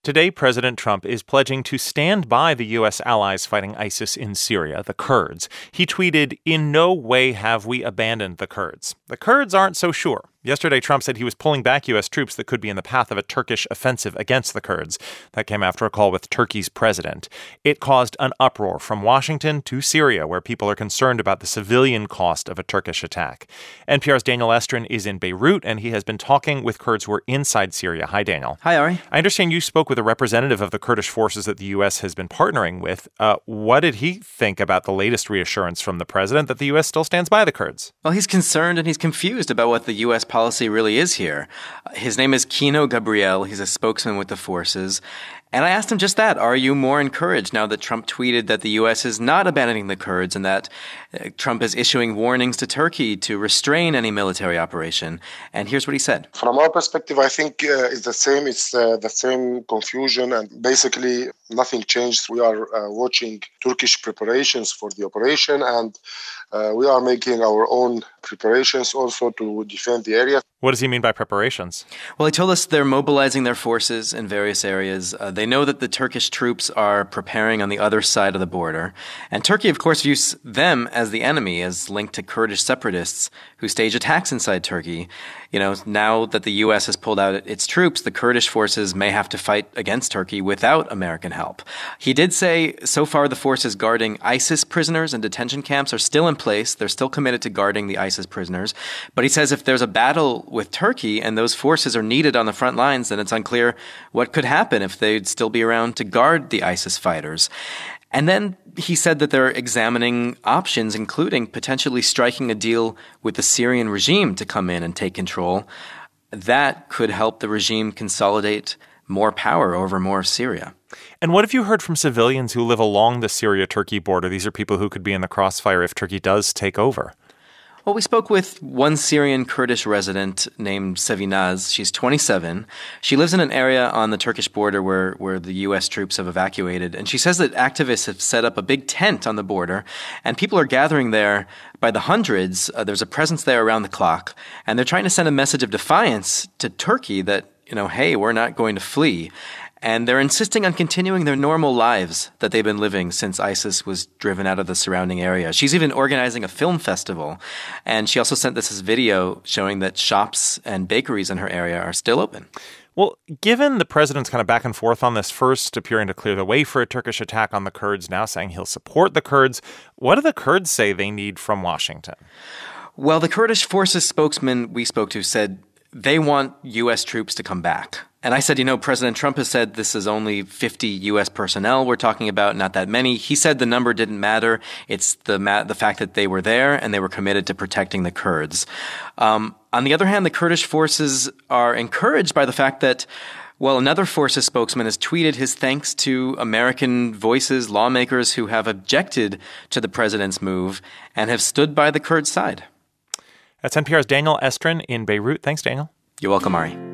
Today, President Trump is pledging to stand by the U.S. allies fighting ISIS in Syria, the Kurds. He tweeted, "In no way have we abandoned the Kurds." The Kurds aren't so sure. Yesterday, Trump said he was pulling back U.S. troops that could be in the path of a Turkish offensive against the Kurds. That came after a call with Turkey's president. It caused an uproar from Washington to Syria, where people are concerned about the civilian cost of a Turkish attack. NPR's Daniel Estrin is in Beirut, and he has been talking with Kurds who are inside Syria. Hi, Daniel. Hi, Ari. I understand you spoke with a representative of the Kurdish forces that the U.S. has been partnering with. What did he think about the latest reassurance from the president that the U.S. still stands by the Kurds? Well, he's concerned and he's confused about what the U.S. policy really is here. His name is Kino Gabriel. He's a spokesman with the forces. And I asked him just that. Are you more encouraged now that Trump tweeted that the U.S. is not abandoning the Kurds and that Trump is issuing warnings to Turkey to restrain any military operation? And here's what he said. From our perspective, I think it's the same. It's the same confusion, and basically nothing changed. We are watching Turkish preparations for the operation, and we are making our own preparations also to defend the area. What does he mean by preparations? Well, he told us they're mobilizing their forces in various areas. They know that the Turkish troops are preparing on the other side of the border. And Turkey, of course, views them as the enemy, as linked to Kurdish separatists who stage attacks inside Turkey. You know, now that the U.S. has pulled out its troops, the Kurdish forces may have to fight against Turkey without American help. He did say so far the forces guarding ISIS prisoners in detention camps are still in place. They're still committed to guarding the ISIS prisoners. But he says if there's a battle with Turkey and those forces are needed on the front lines, then it's unclear what could happen if they'd still be around to guard the ISIS fighters. And then he said that they're examining options, including potentially striking a deal with the Syrian regime to come in and take control. That could help the regime consolidate more power over more of Syria. And what have you heard from civilians who live along the Syria-Turkey border? These are people who could be in the crossfire if Turkey does take over. Well, we spoke with one Syrian Kurdish resident named Sevinaz. She's 27. She lives in an area on the Turkish border where the U.S. troops have evacuated. And she says that activists have set up a big tent on the border, and people are gathering there by the hundreds. There's a presence there around the clock. And they're trying to send a message of defiance to Turkey that, hey, we're not going to flee. And they're insisting on continuing their normal lives that they've been living since ISIS was driven out of the surrounding area. She's even organizing a film festival. And she also sent this video showing that shops and bakeries in her area are still open. Well, given the president's kind of back and forth on this, first appearing to clear the way for a Turkish attack on the Kurds, now saying he'll support the Kurds, what do the Kurds say they need from Washington? Well, the Kurdish forces spokesman we spoke to said they want U.S. troops to come back. And I said, President Trump has said this is only 50 U.S. personnel we're talking about, not that many. He said the number didn't matter. It's the fact that they were there and they were committed to protecting the Kurds. On the other hand, the Kurdish forces are encouraged by the fact that, another forces spokesman has tweeted his thanks to American voices, lawmakers who have objected to the president's move and have stood by the Kurds' side. That's NPR's Daniel Estrin in Beirut. Thanks, Daniel. You're welcome, Ari.